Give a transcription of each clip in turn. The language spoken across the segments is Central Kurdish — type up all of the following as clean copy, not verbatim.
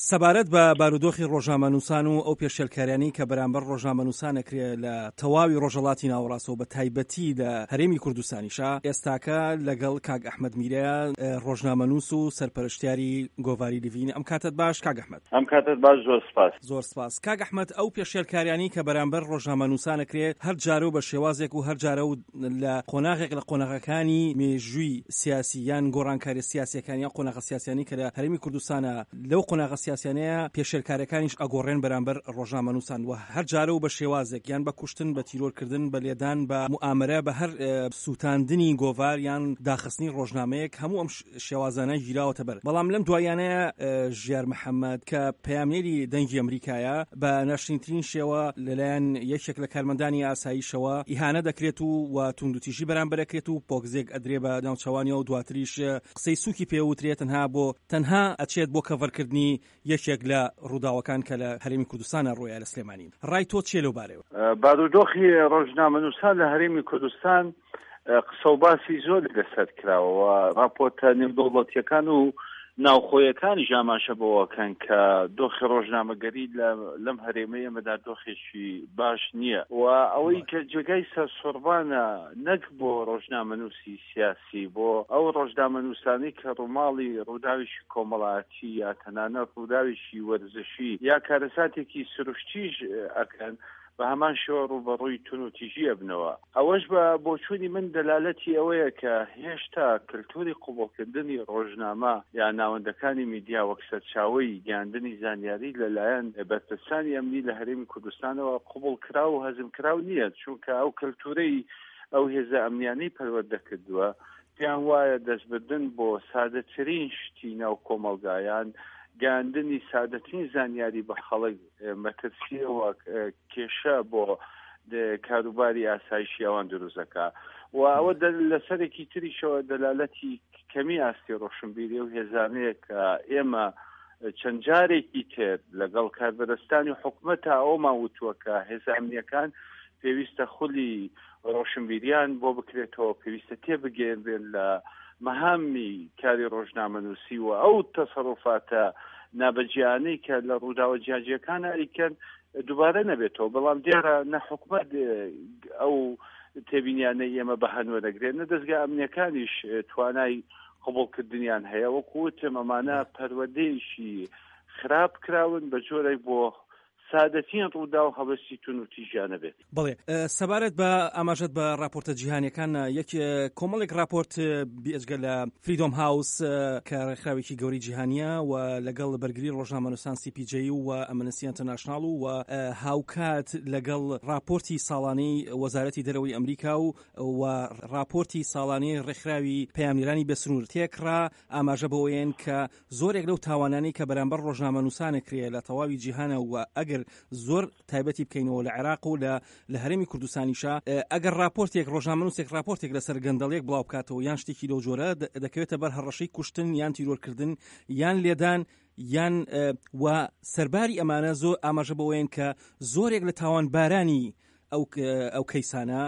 سەبارەت بە بارودۆخی ڕۆژنامەنووسان و ئەو پێشێلکاریانەی کە بەرامبەر ڕۆژنامەنووسان ئەکرێت لە تەواوی ڕۆژهەڵاتی ناوەڕاستەوە بە تایبەتی لە هەرێمی کوردستانیشە، ئێستاکە لەگەڵ کاک ئەحمەد میرەیە ڕۆژنامەنووس و سەرپەرشتیاری گۆڤاری لیڤین. ئەم کاتت باش کاک ئەحمەد. ئەم کاتت باش، زۆر سپاس. زۆر سپاس کاک ئەحمەد. ئەو پێشێلکاریانی کە بەرامبەر ڕۆژنامەنووسان ئەکرێت هەر جارە و بە شێوازێک و هەر جارە و لە قۆناغێک لە قۆناغەکانی مێژووی سیاسی یان گۆڕانکاری سیاسیەکانی یا قۆناغە سیاسیانی کە لە هەرێمی کوردستانە لەو قۆناغە سیاسیانەیە پێشێلکاریەکانیش ئەگۆڕێن بەرامبەر ڕۆژنامەنووسان و هەر جارە و بە شێوازێک یان بە کوشتن، بە تیرۆرکردن، بە لێدان، بە موئامەرە، بە هەر سووتاندنی گۆڤار یان داخستنی ڕۆژنامەیەک، هەموو ئەم شێوازانە گیراوەتە بەر. بەڵام لەم دوایانەیە ژیار محەممەد کە پەیامنێری دەنگی ئەمریکایە بە ناشرینترین شێوە لەلایەن یەکێک لە کارمەندانی ئاساییشەوە ئیهانە دەکرێت و توندوتیژی بەرامبەرەکرێت و پۆگزێک ئەدرێ بە ناوچەوانیەوە و دواتریش قسەی سووکی پێوترێت تەنها ئەچێت بۆ کەڤەرکردنی یەکێک لە ڕووداوەکان کە لە هەرێمی کوردستانە ڕۆیە لە سلێمانی. ڕای تۆ چێ لەو بارەوە؟ بارودۆخی ڕۆژنامەنووسان لە هەرێمی کوردستان قسە و باسی زۆر لەسەر کراوە. راپۆرتە نێودەوڵەتیەکان و ناوخۆیەکانی ژاماشە بەوەکەن کە دۆخی ڕۆژنامەگەری لەم هەرێمە ئێمەدا دۆخێکی باش نییە و ئەوەی کە جێگای سەرسوڕبانە نەک بۆ ڕۆژنامەنووسی سیاسی، بۆ ئەو ڕۆژنامەنووسانی کە ڕووماڵی ڕووداویشی کۆمەڵایەتی یا تەنانەت ڕووداویشی وەرزشی یا کارەساتێکی سروشتیش ئەکەن، بە هەمان شێوە ڕوبەڕووی تونوتیژی ئەبنەوە. ئەوەش بە بۆچوونی من دەلالەتی ئەوەیە کە هێشتا کللتوری قوبوڵکردنی ڕۆژنامە یا ناوەندەکانی میدیا وەک سەرچاوەی گەیاندنی زانیاری لەلایەن بەرپرسانی ئەمنی لە هەرێمی کوردستانەوە قوبوڵ کراو و هەزم کراو نییە، چونکە ئەو کللتورەی ئەو هێزە ئەمنیانەی پەروەردە کردووە پێیان وایە دەستبردن بۆ سادەترین شتی ناو کۆمەلگایان، گەاندنی سادەترین زانیاری بە خەڵک مەترسیەوە کێشە بۆ کاروباری ئاسایشی ئەوان دروستەکە و ئەوە لەسەرێکی تریشەوە دەلالەتی کەمی ئاستی ڕۆشنبیری و هێزانەیە کە ئێمە چەند جارێکی تر لەگەڵ کاربەدەستانی حکوومەتە ئەومان وتووە کە هێزە ئەمنیەکان پێویستە خولی ڕۆشنبیریان بۆ بکرێتەوە، پێویستە تێبگەێنرێن لە مەهامی کاری ڕۆژنامەنووسی و ئەو تەسەڕوفاتە نابەجیانەی کە لە ڕووداوە جیاجیەکان ئەریکەن دووبارە نەبێتەوە. بەڵام دیارە نە حکوومەت ئەو تێبینیانەی ئێمە بە هەنوە دەگرێت، نە دەستگا ئەمنیەکانیش توانای قبوڵکردنیان هەیە. وەکووتم ئەمانە پەروەردەیەکی خراپ کراون بە جۆرێک بۆ سادەتین ڕوودا و هەوەسی تونوتیژیانە بێت. بڵێ سەبارەت بە ئاماژەت بە راپۆرتە جیهانیەکان، یەک کۆمەڵێک راپۆرت بێجگە لە فریدۆم هاوس کە ڕێکخراوێکی گەوری جیهانیە و لەگەڵ بەرگری ڕۆژنامەنووسان CPJ و ئەمنستی ئینتەرناشناڵ و هاوکات لەگەڵ راپۆرتی ساڵانەی وەزارەتی دەرەوەی ئەمریکا و راپۆرتی ساڵانەی ڕێکخراوی پەیامنێرانی بەسنوور تێکڕا ئاماژە بەوەیەن کە زۆرێک لەو تاوانانەی کە بەرامبەر ڕۆژنامەنووسانە کرێ لە تەواوی جیهانە و ئەگەر زۆر تایبەتی بکەینەوە لە عێراق و لە هەرێمی کوردستانیشە، ئەگەر راپۆرتێک ڕۆژنامەنووسێک راپۆرتێک لەسەر گەندەڵێک بڵاو بکاتەوە یان شتێکی لەو جۆرە دەکەوێتە بەر هەڕەشەی کوشتن یان تیرۆرکردن یان لێدان یان و سەرباری ئەمانە زۆر ئاماژە بەوەیەن کە زۆرێک لە تاوانبارانی ئەو کەیسانە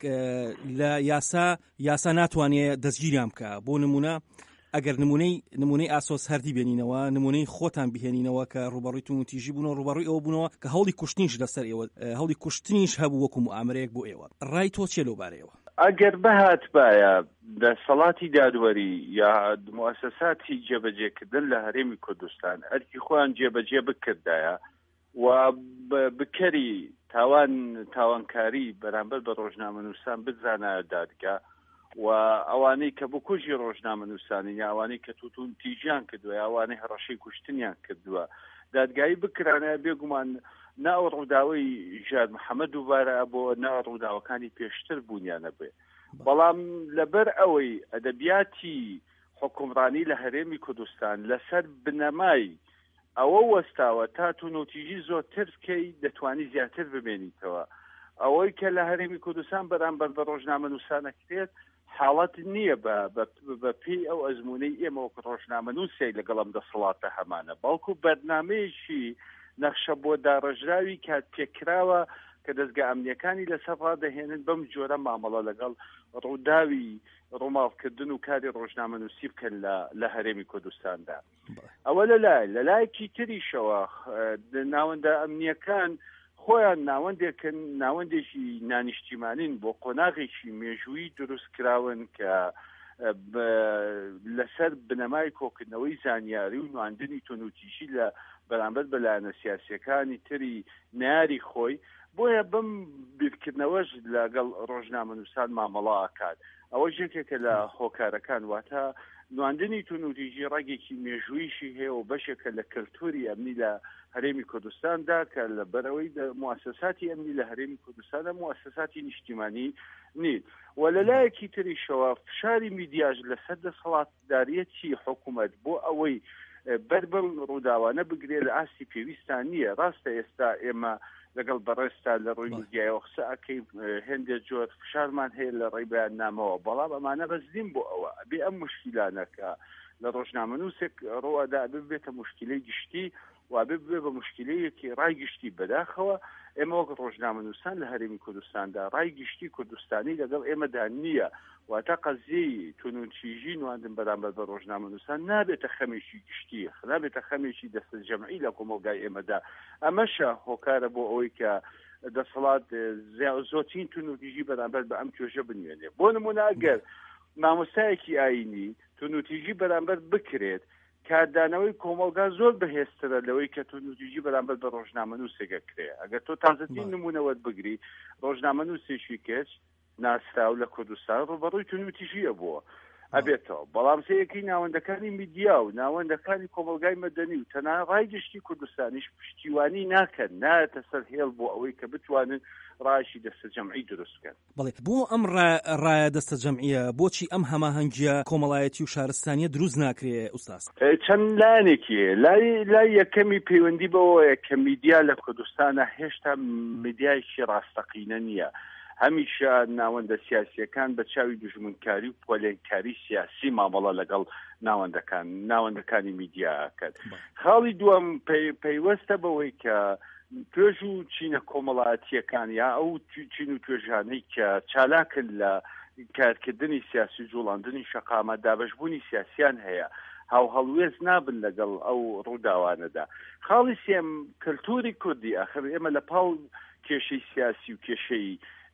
لە یاسا ناتوانێت دەستگیریان بکە. بۆ نمونە ئەگەر نمونەی ئاسۆس هەردی بێنینەوە، نمونەی خۆتان بهێنینەوە کە ڕوبەڕووی تونوتیژی بوون و ڕوبەڕووی ئەوە بوونەوە کە هەوڵی کوشتنیش لەسەر ئێوە، هەوڵی کوشتنیش هەبوو وەکو موئامەرەیەک بۆ ئێوە. ڕای تۆ چێ لەو بارەیەوە؟ ئەگەر بەهات بایە دەسەڵاتی دادوەری یا موسساتی جێبەجێکردن لە هەرێمی کوردستان ئەرکی خۆیان جێبەجێ بکردایە و بکەری تاوانکاری بەرامبەر بە ڕۆژنامەنووسان بزانایە دادگا و ئەوانەی کە بکوژی ڕۆژنامەنووسانی یا ئەوانەی کە توتونتیژیان کردووە یا ئەوانەی هەڕەشەی کوشتنیان کردووە دادگایی بکرانە بێگومان ناو ڕووداوەی ژیار محەممەد دووبارە بۆ ناو ڕووداوەکانی پێشتر بوونیانە بێ. بەڵام لەبەر ئەوەی ئەدەبیاتی حکومڕانی لە هەرێمی کوردستان لەسەر بنەمای ئەوە وەستاوە تا تونوتیژی زۆرتر بکەی دەتوانی زیاتر ببێنیتەوە. ئەوەی کە لە هەرێمی کوردستان بەرامبەر بە ڕۆژنامەنووسانەکرێت حاڵەت نییە بە پێی ئەو ئەزمونەی ئێمە وەکو ڕۆژنامەنووسی لەگەڵم دەسەڵاتە هەمانە، بەڵکو بەرنامەیەکی نەخشە بۆ داڕژراوی کات پێکراوە کە دەستگا ئەمنیەکانی لەسەر ڕادەهێنن بەم جۆرە مامەڵە لەگەڵ ڕووداوی ڕۆماڵکردن و کاری ڕۆژنامەنووسی بکەن لە هەرێمی کوردستاندا. ئەوە لەلایەکی تریشەوە ناوەندە ئەمنیەکان خۆیان ناوەندێکی نانیشتیمانین بۆ قۆناغێکی مێژووی دروست کراون کە لەسەر بنەمای کۆکردنەوەی زانیاری و نواندنی تونوتیژی لە بەرامبەر بەلایەنە سیاسیەکانی تری ناری خۆی بۆیە بم بیرکردنەوەش لەگەڵ ڕۆژنامەنووسان مامەڵە ئاکات. ئەوە یەکێکە لە هۆکارەکان واتە نواندنی تونوتیژی ڕێگێکی مێژوویشی هەیە و بەشێکە لە کللتوری ئەمنی لە هەرێمی کوردستاندا کە لە بەرەوەی موسساتی ئەمنی لە هەرێمی کوردستانە موسساتی نیشتیمانی نیت و لەلایەکی تریشەوە فشاری میدیاژ لەسەر دەسەڵاتداریەتی حکوومەت بۆ ئەوەی بەربڵ ڕووداوانە بگرێت لە ئاستی پێویستان نییە. ڕاستە ئێستا ئێمە لەگەڵ بەڕێستا لە ڕووی میدیایەوە قسە ئەکەی هێندێک جۆر فشارمان هەیە لە ڕێی بەیاننامەوە، بەڵام ئەمانە بەزدیم بۆ ئەوە بێ ئەم مشکلانەکە لە ڕۆژنامەنووسێک ڕۆەدا ببێتە مشکلەی گشتی و بێ بە مشکلەیەکی ڕای گشتی بەداخەوە. ئێمە وەک ڕۆژنامەنووسان لە هەرێمی کوردستاندا ڕای گشتی کوردستانی لەگەڵ ئێمەدا نییە، واتە قەزیەی تونوتیژی نواندن بەرامبەر بە ڕۆژنامەنووسان نابێتە خەمێکی گشتی، نابێتە خەمێکی دەستە جەمعی لە کۆمەلگای ئێمەدا. ئەمەشە هۆکارە بۆ ئەوەی کە دەسەڵات زۆرترین تونوتیژی بەرامبەر بە ئەم توێژە بنوێنێ. بۆ نمونە ئەگەر مامۆستایەکی ئاینی تونوتیژی بەرامبەر بکرێت، کاردانەوەی کۆمەلگا زۆر بەهێزترە لەوەی کە تونوتیژی بەرامبەر بە ڕۆژنامەنووسێکە کرێ. ئەگەر تۆ تازەترین نمونەوەت بگری ڕۆژنامەنووسێکی کەس ناسراو لە کوردستان ڕوبەڕووی تونوتیژیە بووە ئەبێتەوە، بەڵام سەیەکی ناوەندەکانی میدیا و ناوەندەکانی کۆمەلگای مەدەنی و تەنها ڕای گشتی کوردستانیش پشتیوانی ناکەن، نایەتە سەر هێڵ بۆ ئەوەی کە بتوانن ڕایشی دەستە جەمعی دروست بکەن. بەڵێ بۆ ئەم ڕایە دەستە جەمعیە بۆچی ئەم هەماهەنگیە کۆمەڵایەتی و شارستانیە دروست ناکرێ ئوستاز؟ چەند لایەنێکی لای یەکەمی پەیوەندی بەوەیە کە میدیا لە کوردستانە هێشتا میدیایکی ڕاستەقینە نییە. هەمیشە ناوەندە سیاسیەکان بە چاوی دژمنکاری و پۆلێنکاری سیاسی مامەڵە لەگەڵ ناوەندەکانی میدیاکەن. خاڵی دووەم پەیوەستە بەوەی کە توێژ و چینە کۆمەڵایەتیەکان یا ئەو چین و توێژانەی کە چالاکن لە کارکردنی سیاسی جوڵاندنی شەقامە دابەشبوونی سیاسیان هەیە، هاو هەڵوێز نابن لەگەڵ ئەو ڕووداوانەدا. خاڵی سێم کللتوری کوردی ئاخر ئێمە لە پاڵ کێشەی سیاسی و کێشەی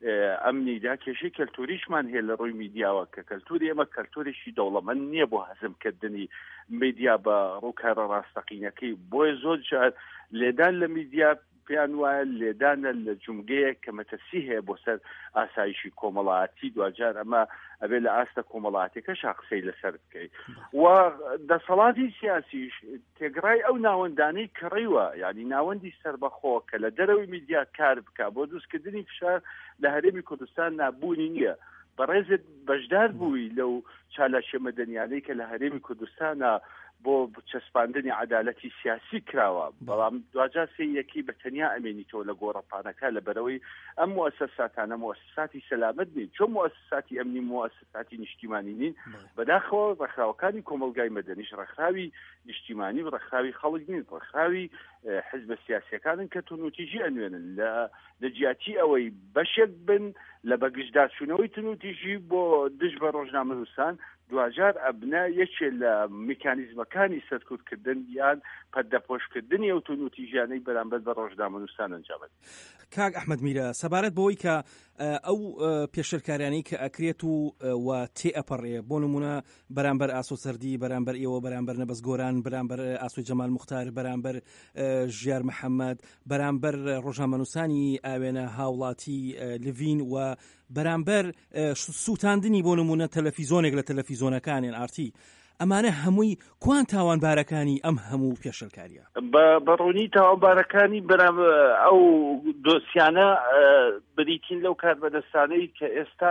ئەمنیدا کێشەی کەلتوریشمان هەیە لە ڕووی میدیاوە کە کەلتوری ئێمە کەلتورێکی دەوڵەمەند نییە بۆ هەزمکردنی میدیا بە ڕووکارە ڕاستەقینەکەی. بۆیە زۆر جار لێدان لە میدیا پێیان وایە لێدانە لە جومگەیە کە مەترسی هەیە بۆ سەر ئاسایشی کۆمەڵایەتی، دوجار ئەمە ئەبێ لە ئاستە کۆمەڵایەتەکەش قسەی لەسەر بکەیت. و دەسەڵاتی سیاسیش تێگڕای ئەو ناوەندانەی کڕیوە، یعنی ناوەندی سەربەخۆ کە لە دەرەوەی میدیا کار بکە بۆ دروستکردنی فشار لە هەرێمی کوردستان نابوونی نییە. بەڕێزت بەشدار بووی لەو چالاشە مەدەنیانەی کە لە هەرێمی کوردستانە بۆ چەسپاندنی عەدالەتی سیاسی کراوە، بەڵام دوجار سەیەکی بە تەنیا ئەمێنیتەوە لە گۆڕەپانەکە لە بەرەوەی ئەم مؤسساتانە مؤسساتی سەلامەت نین، چۆن مؤسساتی ئەمنی مؤسساتی نیشتیمانی نین، بەداخەوە ڕێکخراوەکانی کۆمەلگای مەدەنیش ڕێکخراوی نیشتیمانی و ڕێکخراوی خەڵک نین، ڕێکخراوی حزبە سیاسیەکانن کە تونوتیژی ئەنوێنن لە جیاتی ئەوەی بەشێک بن لە بەگشتدارچوونەوەی تونوتیژی بۆ دژ بە ڕۆژنامەنووسان، دوجار ئەبنا یەکێ لە میکانیزمەکانی سەرکوتکردن یان پەردەپۆشکردنی ئەو تونوتیژیانەی بەرامبەر بە ڕۆژنامەنووسان ئەنجامێت. کاک ئەحمەد میرە سەبارەت بەوەی کە ئەو پێشەرکاریانەی کە ئەکرێت و تێئەپەڕێ بۆ نمونە بەرامبەر ئاسۆ سەردی، بەرامبەر ئێوە، بەرامبەر نەبەزگۆران، بەرامبەر ئاسۆی جەمال موختار، بەرامبەر ژیار محەممەد، بەرامبەر ڕۆژنامەنووسانی ئاوێنە هاوڵاتی لڤین و بەرامبەر سووتاندنی بۆ نمونە تەلەڤیزۆنێک لە تەلەڤیزۆنەکانیان ئارتی، ئەمانە هەمووی کوان تاوانبارەکانی ئەم هەموو پێشەرکاریە؟ بەڕوونی تاوانبارەکانی ئەو دۆسیانە بریتین لەو کاربەدەستانەی کە ئێستا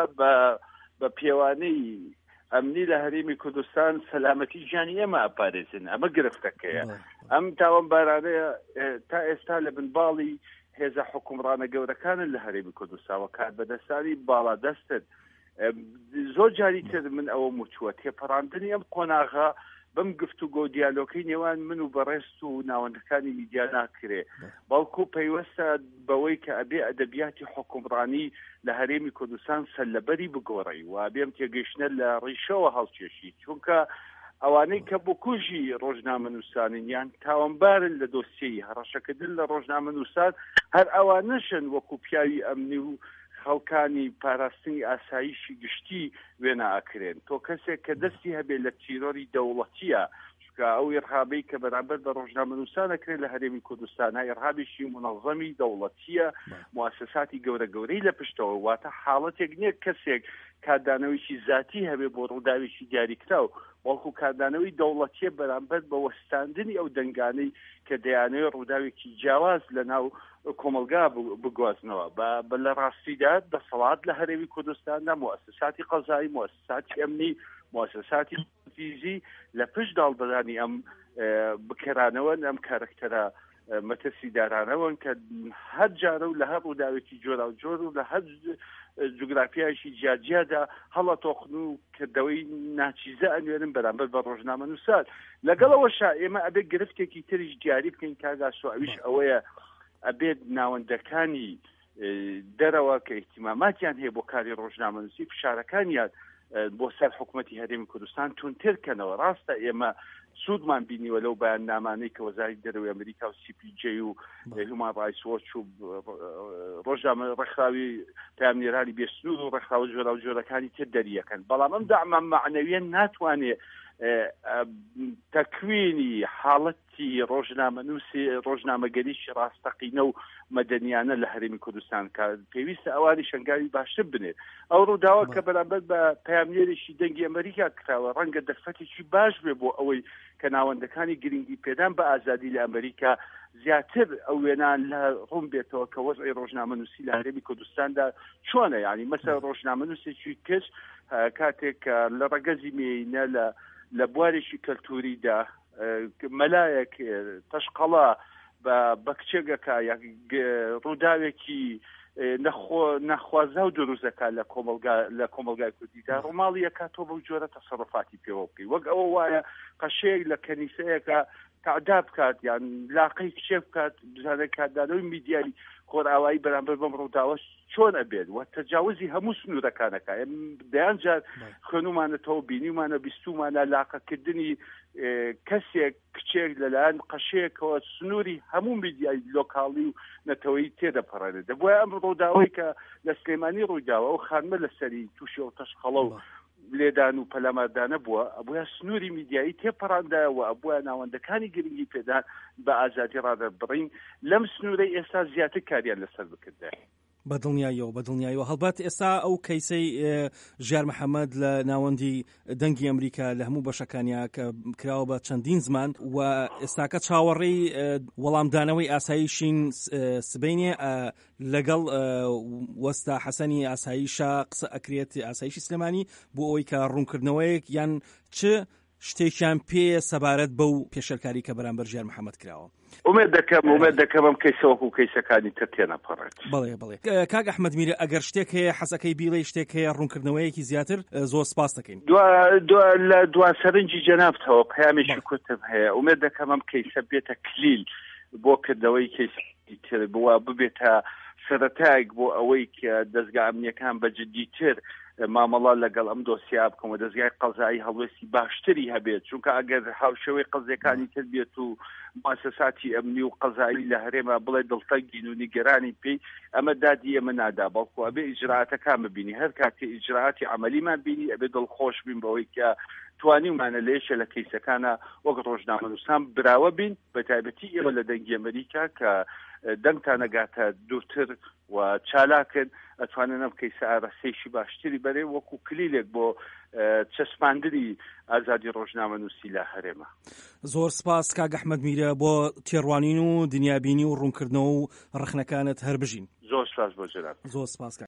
بە پێوانەی ئەمنی لە هەرێمی کوردستان سەلامەتی ژیانی ئێمە ئەپارێزن. ئەمە گرفتەکەیە. ئەم تاوانبارانەیە تا ئێستا لە بنباڵی هێزە حکومڕانە گەورەکانن لە هەرێمی کوردستانەوە کاربەدەستانی باڵادەستن. زۆر جاری تر من ئەوە موچووە تێپەڕاندنی ئەم قۆناغا بەم گفتوگۆ دیالۆگەی نێوان من و بەڕێست و ناوەندەکانی میدیا ناکرێ بەڵکو پەیوەستە بەوەی کە ئەبێ ئەدەبیاتی حکومڕانی لە هەرێمی کوردستان سەللەبەری بگۆڕی و ئەبێم تێگەیشتنە لە ڕیشەوە هەڵکێشی چونکە ئەوانەی کە بۆ کوژی ڕۆژنامەنووسانن یان تاوانبارن لە دۆسیەی هەڕەشەکردن لە ڕۆژنامەنووسان هەر ئەوانەشن وەکو پیاوی ئەمنی و خەڵکانی پاراستنی ئاسایشی گشتی وێنە ئاکرێن تۆ کەسێک کە دەستی هەبێ لە تیرۆری دەوڵەتیە چکە ئەو ئێرهابەی کە بەرامبەر بە ڕۆژنامەنووسانەکرێت لە هەرێمی کوردستان ئێرهابێکی منەظەمی دەوڵەتیە مواسساتی گەورە گەورەی لە پشتەوە واتە حاڵەتێک نییە کەسێک کاردانەوەیکی ذاتی هەبێ بۆ ڕووداوێکی دیاریکراو وەڵکو کاردانەوەی دەوڵەتیە بەرامبەر بە وەستاندنی ئەو دەنگانەی کە دەیانەوێت ڕووداوێکی جیاواز لە ناو کۆمەلگا بگوازنەوە بە لە ڕاستیدا دەسەڵات لە هەرێمی کوردستاندا موسساتی قەزایی موسساتی ئەمنی موسساتی فیزی لە پشت داڵبەدانی ئەم بکەرانەوە ئەم کارکتەرە مەترسی دارانەوەن کە هەر جارە و لە هەر ڕووداوێکی جۆرا و جۆر و لە هەر جوگرافیایشی جیاجیادا هەڵەتۆخن و کردەوەی ناچیزە ئەنوێنن بەرامبەر بە ڕۆژنامەنووسان لەگەڵەوەشا ئێمە ئەبێت گرفتێکی تریش دیاری بکەین کاگاسۆ ئەویش ئەوەیە ئەبێت ناوەندەکانی دەرەوە کە ئیحتیماماتیان هەیە بۆ کاری ڕۆژنامەنووسی فشارەکانیان بۆ سەر حکوومەتی هەرێمی کوردستان تونترکەنەوە ڕاستە ئێمە سوودمان بینیوە لەو بەیان نامانەی کە وەزارەتی دەرەوەی ئەمریکا و CPJ و هیومان ڕایتس وۆچ و ڕۆژنامە ڕێکخراوی پامنێرانی بێسنوور و ڕێکخراوە جۆرا و جۆرەکانی تر دەریەکەن بەڵام ئەم داعمان معنەویەن ناتوانێت تەکوینی حاڵەتی ڕۆژنامەگەریشی ڕاستەقینە و مەدەنیانە لە هەرێمی کوردستان کە پێویستە ئەوانی شنگاوی باشتر بنێت ئەو ڕووداوە کە بەرامبەر بە پامنێرێکی دەنگی ئەمریکا کراوە ڕەنگە دەرفەتێکی باش بێ بۆ ئەوەی کە ناوەندەکانی گرنگی پێدان بە ئازادی لە ئەمریکا زیاتر ئەو وێنان لە ڕوون بێتەوە کە وەزعی ڕۆژنامەنووسی لە هەرێمی کوردستاندا چۆنە یعنی مەسەڵ ڕۆژنامەنووسێکی کەس کاتێک لە ڕەگەزی مێینە لە بوارێکی کەلتوریدا مەلایەک تەشقەڵا بە کچێگەکە ڕووداوێکی نەخوازا و دروستەکە لە کۆمەلگای کوردیدا ڕۆماڵی یەکاتۆ بەو جۆرە تەسەڕفاتی پێوە بکەی وەک ئەوە وایە قەشەیەک لە کەنیسەیەکە تعداد بکات یان لاقەی کچێ بکات بزانێت کاردانەوەی میدیای خۆرئاوایی بەرامبەر بەم ڕووداوە چۆن ئەبێت و تەجاوزی هەموو سنوورەکانەکە دەیان جار خوێنومانەتەوە بینیمانە بیستومانە لاقەکردنی کەسێک کچێک لەلایەن قەشەیەکەوە سنووری هەموو میدیای لۆکاڵی و نەتەوەی تێدەپەڕێنێت دەبووە ئەم ڕووداوەی کە لە سلێمانی ڕوویداوە و خانمە لەسەری تووشی و تەشخەڵە و لێدان و پەلاماردانە بووە ئەبووە سنووری میدیایی تێپەڕاندایەوە ئەبووە ناوەندەکانی گرنگی پێدان بە ئازادی ڕادەبڕین لەم سنوورەی ئێستا زیاتر کاریان لەسەر بکردە بەدڵنیایەوە هەڵبات ئێستا ئەو کەیسەی ژیار محەممەد لە ناوەندی دەنگی ئەمریکا لە هەموو بەشەکانیا کە کراوە بە چەندین زمان و ئێستاکە چاوەڕێی وەڵامدانەوەی ئاساییشین سبەینێ لەگەڵ وەستا حەسەنی ئاساییشە قسە ئەکرێت ئاسایشی سلێمانی بۆ ئەوەی کە ڕوونکردنەوەیەک یان چ شتێکیان پێ سەبارەت بەو پێشەرکاری کە بەرامبەر ژیار محەممەد کراوە ئومێد دەکەم ئەم کەیسەوەکو کەیسەکانی تر تێنەپەڕێت بەڵێ کاک ئەحمەد میرە ئەگەر شتێک هەیە حەسەکەی بیڵێ شتێک هەیە ڕوونکردنەوەیەکی زیاتر زۆر سپاس دەکەین لە دوا سەرنجی جەنابتەوە پەیامێکی کوتم هەیە ئومێد دەکەم ئەم کەیسە بێتە کلیل بۆ کردەوەی کەیسی تر بووە ببێتە سەرەتایەک بۆ ئەوەی کە دەستگا ئەمنیەکان بە جددیتر مامەڵا لەگەڵ ئەم دۆسیا بکەم و دەستگای قەزایی هەڵوێستی باشتری هەبێت چونکە ئەگەر هاوشەوەی قەزیەکانی تر بێت و مؤسساتی ئەمنی و قەزایی لە هەرێمە بڵێ دڵتەنگین و نیگەرانی پێی ئەمە دادی ئێمە نادا بەڵکو ئەبێ ئیجراعاتەکان ببینی هەر کاتێ ئیجراعاتی عەمەلیمان بینی ئەبێ دڵخۆش بین بەوەی کە توانیمانە لێشە لە کەیسەکانە وەک ڕۆژنامەنووسان براوە بین بە تایبەتی ئێمە لە دەنگی ئەمریکا کە دەنگتان نەگاتە دوورتر و چالاکن ئەتوانن ئەم کەیسە ئارەسەیشی باشتری بەرێ وەکو کلیلێک بۆ چەسپاندنی ئازادی ڕۆژنامەنووسی لە هەرێمە. زۆر سپاس کاک ئەحمەد میرە بۆ تێڕوانین و دنیابینی و ڕوونکردنەوە و ڕخنەکانت هەر بژین. زۆر سپاس بۆ جەناب. زۆر سپاس.